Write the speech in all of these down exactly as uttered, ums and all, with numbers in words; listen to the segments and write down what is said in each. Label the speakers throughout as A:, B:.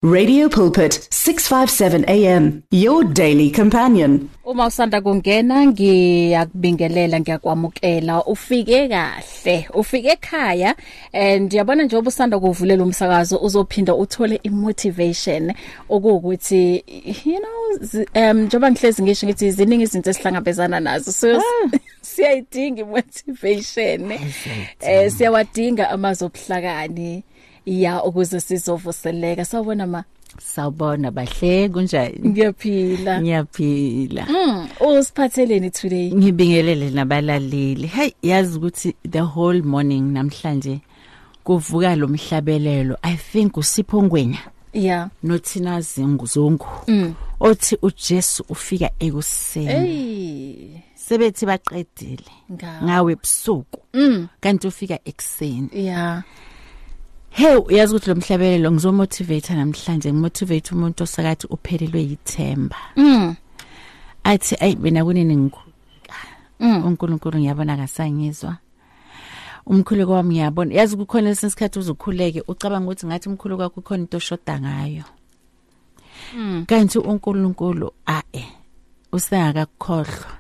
A: Radio Pulpit, six fifty-seven A M, your daily companion.
B: Uma usanda kungena ngiyakubingelela ngiyakwamukela ufike kahle ufike ekhaya and yabona nje obusanda kuvulela umsakazo uzophinda uthole imotivation okuwukuthi you know um njoba ngihlezi ngisho ngithi ziningi izinto esihlangabezana nazo so siyayidinga imotivation eh siyawadinga amazobuhlakani ya ukuze sizovuseleka sawubona ma
C: Sawubona bahle kunjani
B: Ngiyaphila
C: Ngiyaphila
B: Mm usiphatheleni today
C: Ngibingelele nabalaleli hey yazi ukuthi the whole morning namhlanje kuvuka lo mhlabelelo I think uSipho Ngwenya
B: Yeah
C: nothina zinguzungu
B: mm.
C: Othi uJesu ufika ekuseni
B: Hey
C: sebethi baqedile ngawe ebusuku
B: mm.
C: kanti ufika ekuseni
B: Yeah
C: Hey uyazi ukuthi lo mhlabelelo ngizomotivate namhlanje ngimotivate umuntu osakathi uphelelwe yithemba.
B: Mm.
C: Athi ay mina kunini ngikhuleka.
B: Mm.
C: uNkulunkulu ngiyabona ngasangizwa. Umkhuleko wami ngiyabona. Yazi kukhona lesikhathi uzukhuleke ucabanga ukuthi ngathi umkhuleko wakho kukhona into oshoda ngayo.
B: Mm.
C: Kanti uNkulunkulu a eh usengakakhohlwa.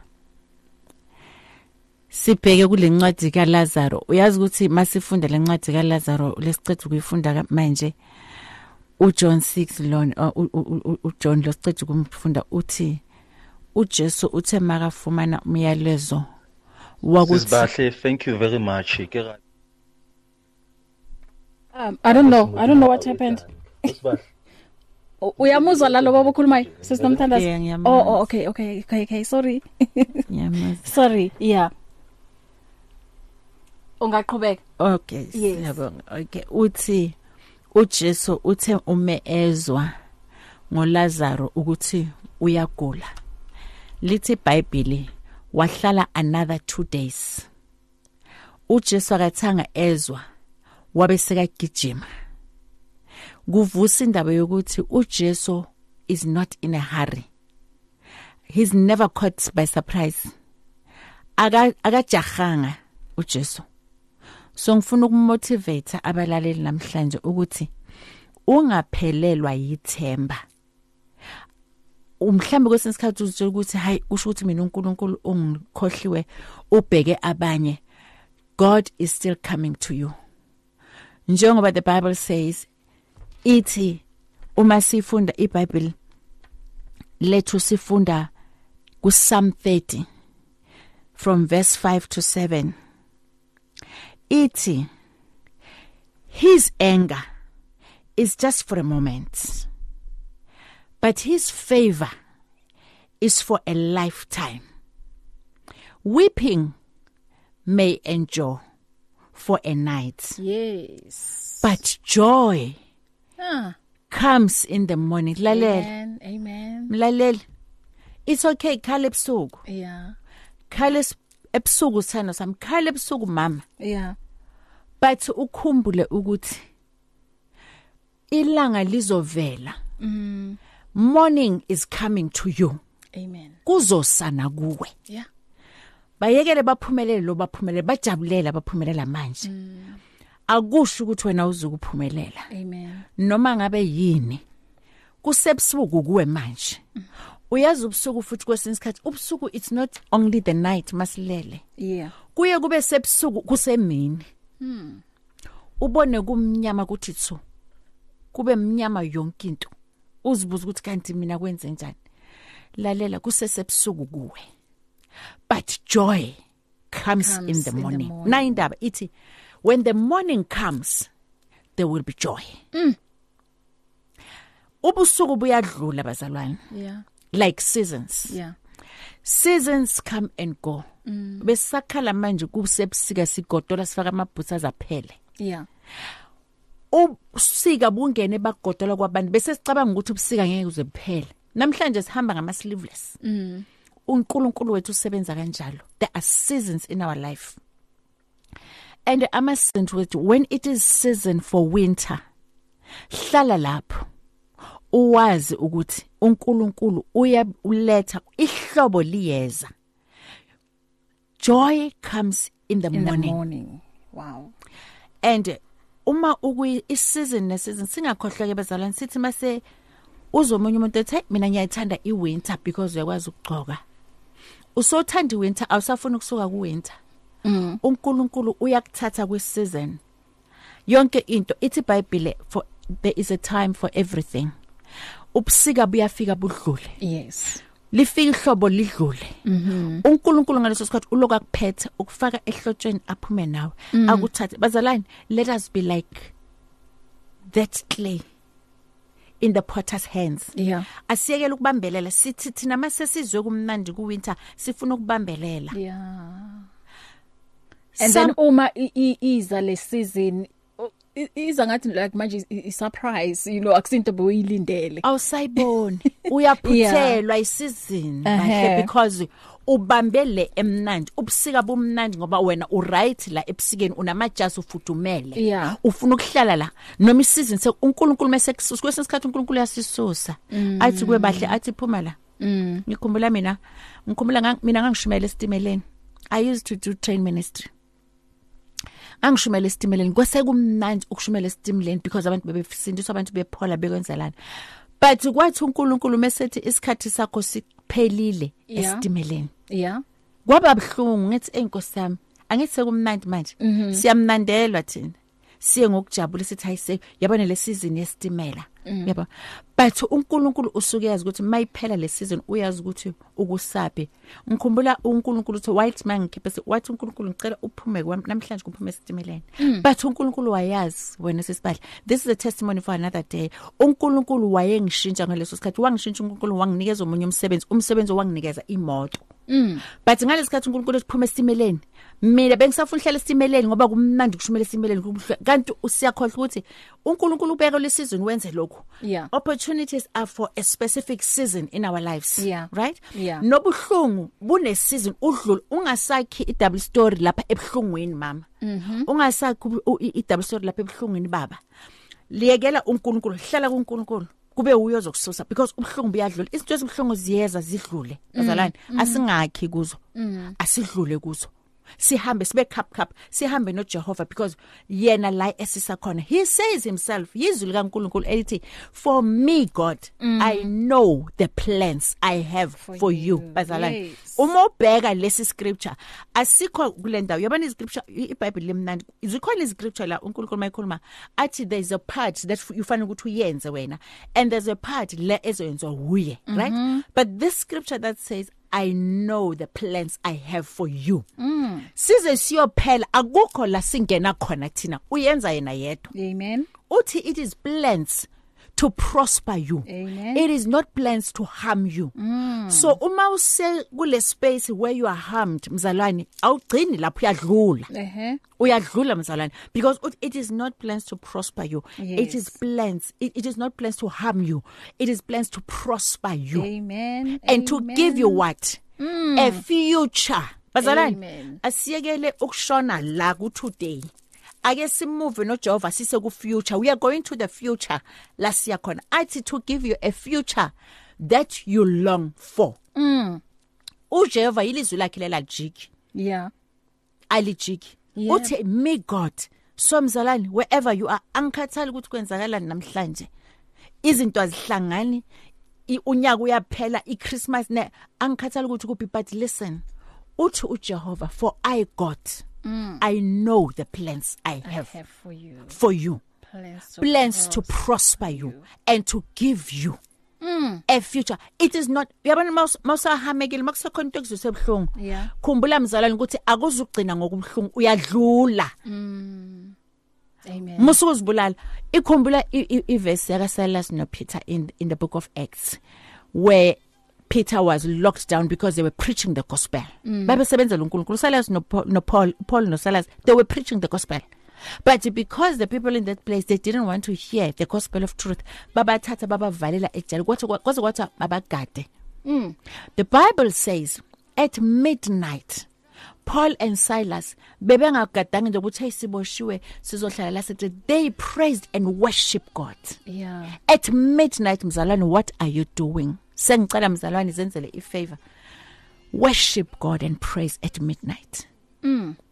C: Sibheke kule ncwadi kaLazaro uyazi ukuthi masifunda le ncwadi kaLazaro lesicethu kuyifunda manje uJohn six lona uJohn lo sicethu kumfunda uthi uJesu uthe makafumana umyalezo wakuthi
D: Sibahle thank you very much
B: um I don't know I don't know what happened Uyamuzwa la lobo okhuluma sinomthandazo Oh oh okay okay okay okay sorry Sorry yeah Ungaqhubeka
C: Okay siyabonga okay uthi uJesu uthe ume ezwa ngoLazaro ukuthi uyagula lithi iBhayibheli wahlala another two days uJesu akathanga ezwa wabe sekagijima kuvusa indaba yokuthi uJesu is not in a hurry he's never caught by surprise aga akajahanga uJesu So ngifuna ukumotivate abalaleli namhlanje ukuthi ungaphelelwa yithemba. Umhlambe kwesinsikhathi uzitshela ukuthi hayi kusho ukuthi mina uNkulunkulu ungikhohliwe ubheke abanye. God is still coming to you. Njengoba the Bible says ithi uma sifunda iBhayibheli lethu sifunda ku Psalm thirty from verse five to seven. Iti, his anger is just for a moment, but his favor is for a lifetime. Weeping may endure for a night,
B: yes,
C: but joy
B: ah.
C: comes in the morning.
B: Amen, amen.
C: Lalel, it's okay, Caleb Sog.
B: Yeah.
C: Caleb ebusuku sithando sami khala ebusuku mama
B: yeah
C: but ukhumbule ukuthi ilanga lizovela
B: mm
C: morning is coming to you
B: amen
C: kuzosana kuwe
B: yeah
C: bayekele baphumelele lo baphumelele bajabulela baphumelela manje
B: mm.
C: akusho ukuthi wena uzukuphumelela
B: amen
C: noma ngabe yini kusebusuku kuwe manje mm. Uyazi ubusuku futhi kwesinsikhathi ubusuku it's not only the night masilele
B: yeah
C: kuye kube sebusuku kusemini
B: hmm
C: ubone kumnyama kuthi tsu kube mnyama yonke into uzibuza ukuthi kanti mina kwenze njani lalela kusesebusuku kuwe but joy comes, comes in the morning, in the morning. Na indaba ithi when the morning comes there will be joy
B: mm.
C: Ubusuku buyadlula bazalwane
B: yeah
C: like seasons
B: yeah
C: seasons come and go
B: mm.
C: besakhala manje kusebusika sigodola sifaka amabhutsa zaphele
B: yeah
C: ubusika bungene bagodola kwabantu bese sicabanga ukuthi ubusika ngeke uze buphele namhlanje sihamba ngama sleeveless
B: mm.
C: uNkulunkulu wethu usebenza kanjalo there are seasons in our life and I must say when it is season for winter hlala lapho uwazi ukuthi uNkulunkulu uyaletha ihlobo liyeza joy comes in the
B: in
C: morning
B: the morning wow
C: and uma ukuyi season ne season singakhohleke bezalwane sithi mase uzomunye umuntu ethi mina ngiyayithanda iwinter because uyakwazi ukugcoka usothanda iwinter awusafuna ukusuka kuwinter mm. uNkulunkulu uyakuthatha kwiseason yonke into ithi iBhayibhile for there is a time for everything ubusika buyafika budlule
B: yes
C: lifika ihlobo lidlule mhm uNkulunkulu ngaleso sikhathi uloku akuphethe ukufaka ehlotsheni aphume nawe mm. akuthathe bazalwane let us be like that clay in the potter's hands
B: yeah
C: asiyekela ukubambelela sithi thina mase sizwe kumnandi kuwinter sifuna ukubambelela
B: yeah and Some, then uma iza le season iza ngathi like manje i surprise you know akusinto boyilindele
C: awusayiboni uyaphuthelwa isizini bahle because ubambele emnandi ubusika bomnandi ngoba wena u right la ebusikeni unamajasi ufudumele
B: yeah.
C: ufuna ukuhlala la noma isizini se uNkulunkulu mesekususa kwesinye isikhathi uNkulunkulu yasisusa mm. athi kwe bahle athi phuma la
B: mm.
C: ngikhumbula mina ngikhumbula mina ngangishumela esitimeleni I used to do train ministry angishumela esitimeleni kwasekumnandi ukushumela esitimeleni because abantu bebefisindiswa abantu bephola bekwenzelana but kwathi uNkulunkulu mesethi isikhathi sakho siphelile
B: yeah.
C: esitimeleni
B: yeah
C: kwaba bhlungu ngithi enkosi yami angithi sekumnandi manje mm -hmm. siyamnandelwa thina siye ngokujabula sithi hayise yabona le season yesitimela mm. yaba but uNkulunkulu usuke yazi ukuthi mayiphela le season uyazi ukuthi ukusaphi ngikhumbula uNkulunkulu uthi white man ngikhiphe wathi uNkulunkulu ngicela uphume namhlanje kuphume esitimeleni mm. but uNkulunkulu wayazi wena sesibadla this is a testimony for another day uNkulunkulu wayengishintsha ngaleso sikhathi wangishintsha uNkulunkulu wanginikeza omunye umsebenzi umsebenzi wanginikeza imoto
B: mm.
C: but ngalesikhathi uNkulunkulu uphume esitimeleni mina bengisafuna uhlala esitimeleni ngoba kumnandi ukushumela esitimeleni kanti usiyakhohlwa ukuthi uNkulunkulu ubeka le season wenze lokho
B: yeah.
C: opportunities are for a specific season in our lives
B: yeah.
C: right
B: yeah.
C: nobuhlungu bune season udlule ungasakhi i double story lapha ebuhlungweni mama
B: mhm
C: ungasakhi i double story lapha ebuhlungweni baba liyekela uNkulunkulu hlala kuNkulunkulu kube uyo zokususa because ubuhlungu buyadlula izinto ezibuhlungu ziyeza zidlule bazalwane mm -hmm. asingakhi kuzo mm. asidlule kuzo sihambe sibe cup cup sihambe noJehova because yena la esisa khona he says himself yizwi likaNkulunkulu elithi for me God mm. I know the plans I have for, for you bazalwane yes. uma ubheka lesi scripture asikho kulendawo yabona iscripture iBhayibheli lemnandi izikhona iscripture la uNkulunkulu mayikhuluma athi there is a part that you fanele ukuthi uyenze wena and there's a part la ezoyenziwa uye mm -hmm. right but this scripture that says I know the plans I have for you.
B: Mm.
C: Size siyophela akukho la singena khona thina uyenza yena yedwa.
B: Amen.
C: Uthi it is plans to prosper you.
B: Amen.
C: It is not plans to harm you.
B: Mm.
C: So uma use kule space where you are harmed mzalwane awugcini lapho uyadlula.
B: Ehe.
C: Uyadlula mzalwane because it is not plans to prosper you.
B: Yes.
C: It is plans it, it is not plans to harm you. It is plans to prosper you.
B: Amen.
C: And
B: Amen.
C: to give you what?
B: Mm.
C: A future. Bazalwane asiyekele ukushona la ku today. Ake simove noJehova sise ku future. We are going to the future la siya khona. Athi to give you a future that you long for.
B: Mm.
C: uJehova ilizwi lakhe lela jiki.
B: Yeah.
C: Alijiki.
B: Yeah.
C: Uthi me God. So mzalwane wherever you are angikhathali ukuthi kwenzakalani namhlanje. Izinto azihlangani unyaka uyaphela iChristmas ne angikhathali ukuthi kuphi but listen. Uthi uJehova for I God mm. I know the plans I have,
B: I have for you.
C: For you.
B: Plans to,
C: plans to prosper you, you and to give you
B: mm.
C: a future. It is not yabona mawusahamekile makusekhona into ekuzosebhlungu.
B: Yeah.
C: Khumbula mzalwane ukuthi akuzugcina ngokubhlungu uyadlula.
B: Mm. Amen.
C: Musuzibulala. Ikhumbula iverse yaka Silas no Peter in in the book of Acts where Peter was locked down because they were preaching the gospel.
B: Mm.
C: Babesebenzela uNkulunkulu. Silas no no Paul Paul no Silas they were preaching the gospel. But because the people in that place they didn't want to hear the gospel of truth, babathatha babavalela ejele kwathi kwathi kwathi babagade.
B: Mm.
C: The Bible says at midnight Paul and Silas bebengagadanga nje ukuthi ayisiboshiwe sizohlala la sithi they praised and worship God.
B: Yeah.
C: At midnight mzalwane what are you doing? Sengicela mzalwane zenzele ifavor. Worship God and praise at midnight.
B: Mm.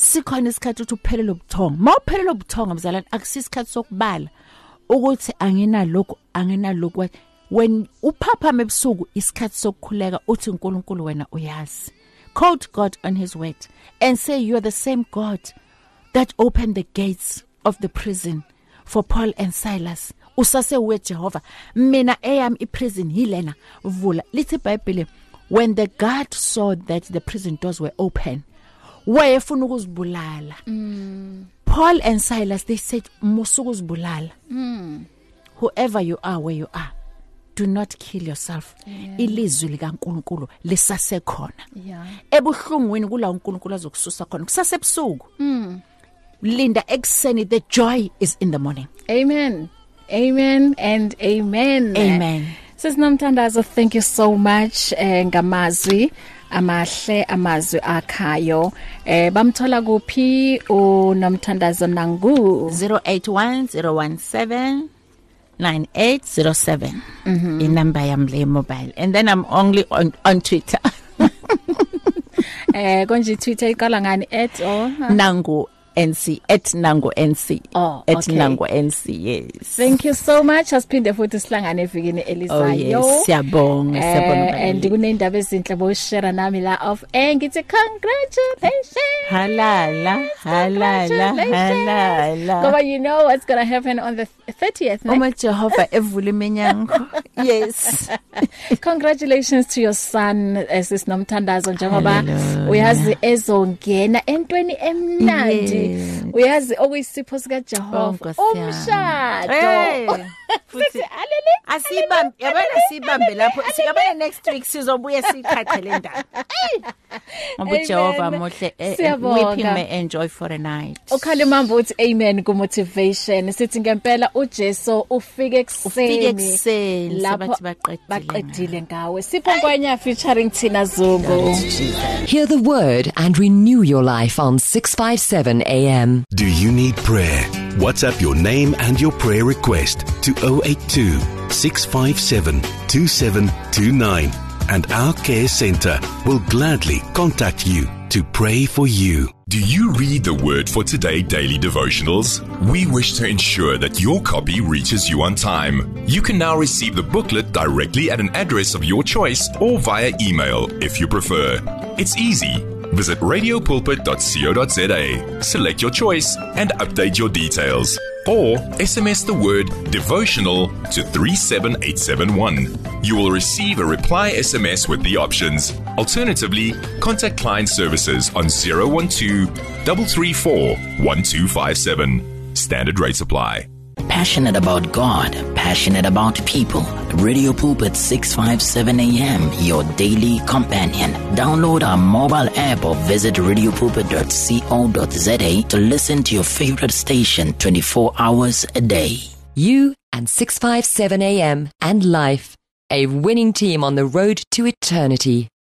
C: sikhona isikhathi ukuthi uphelele ubuthongo mawuphelele ubuthongo mzalwane akusisikhathi sokubala ukuthi angina lokho angina lokho when uphaphama ebusuku isikhathi sokukhuleka uthi uNkulunkulu wena uyazi quote God on his word and say you are the same God that opened the gates of the prison for Paul and Silas usase we Jehovah mina eyami iprison hilena vula lithi iBhayibheli when the guard saw that the prison doors were open wayefuna ukuzibulala mm. Paul and Silas they said musukuzibulala mm. whoever you are where you are do not kill yourself yeah. Ilizwi likaNkulunkulu lisasekhona yeah. Ebuhlungwini kula uNkulunkulu azokususa khona kusasebusuku mm. Linda ekseni the joy is in the morning.
B: Amen. Amen and amen.
C: Amen.
B: Sis Nomthandazo, thank you so much eh, ngamazwi amahle amazwi akhayo eh bamthola kuphi uNomthandazo nangu
C: zero eight one zero one seven nine eight zero seven mm-hmm. In number yami mobile and then I'm only on on Twitter.
B: Eh konje Twitter iqala ngani at or
C: nangu N C at Nango N C
B: oh,
C: at
B: okay.
C: Nango N C yes
B: thank you so much asiphinde futhi sihlangane evikini elizayo
C: oh yes siyabonga
B: uh,
C: siyabonga
B: and kunendaba ezinhle bo share nami la of eh ngithi congratulations
C: halala halala halala
B: ngoba you know what's going to happen on the thirtieth
C: Uma Jehova evula iminyango yes
B: congratulations to your son Sis Nomthandazo njengoba uyazi ezongena entweni emnandi uyazi okuyisipho sika Jehova umshado futhi alele
C: asibambe yabona sibambe lapho siyabona next week sizobuye siqhaqhele ndaba ngoba Jehova muhle we may enjoy for a night
B: ukhale mamba uthi amen ku motivation sithi ngempela uJesu ufike ekseni
C: lapho
B: baqedile ngawe sipho kwanya featuring Tina Zungu.
E: Hear the word and renew your life on six fifty-seven A M.
F: Do you need prayer? WhatsApp your name and your prayer request to zero eight two, six five seven, two seven two nine and our care center will gladly contact you to pray for you.
G: Do you read the Word for Today daily devotionals? We wish to ensure that your copy reaches you on time. You can now receive the booklet directly at an address of your choice or via email if you prefer. It's easy. Visit radio pulpit dot co dot za, select your choice and update your details. Or S M S the word devotional to three seven eight seven one. You will receive a reply S M S with the options. Alternatively, contact client services on zero one two, three three four, one two five seven. Standard rates apply.
H: Passionate about God, passionate about people. Radio Pulpit six fifty-seven A M, your daily companion. Download our mobile app or visit radio pulpit dot co dot za to listen to your favorite station twenty-four hours a day.
E: You and six fifty-seven A M and life, a winning team on the road to eternity.